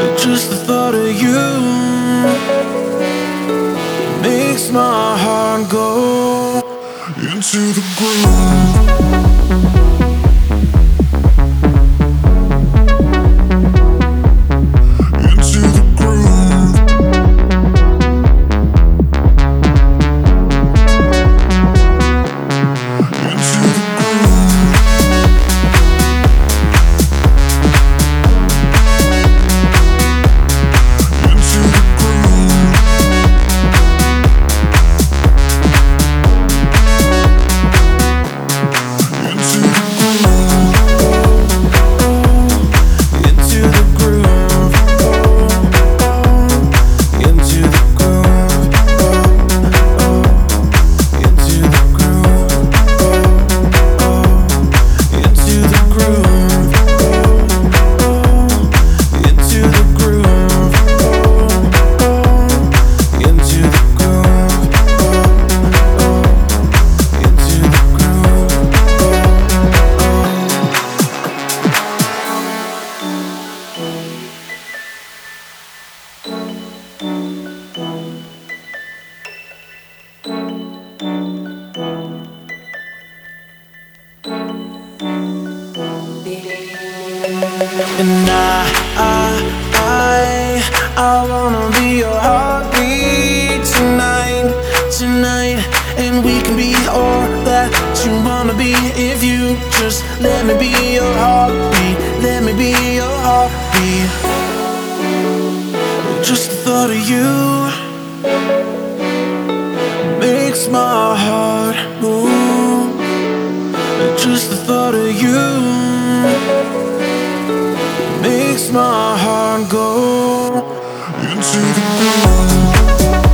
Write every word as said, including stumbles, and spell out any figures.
Just the thought of you makes my heart go into the groove. And I, I, I, I wanna be your heartbeat tonight, tonight. And we can be all that you wanna be if you just let me be your heartbeat. Let me be your heartbeat. Just the thought of you makes my heart move. Just the thought of you makes my heart go into the groove.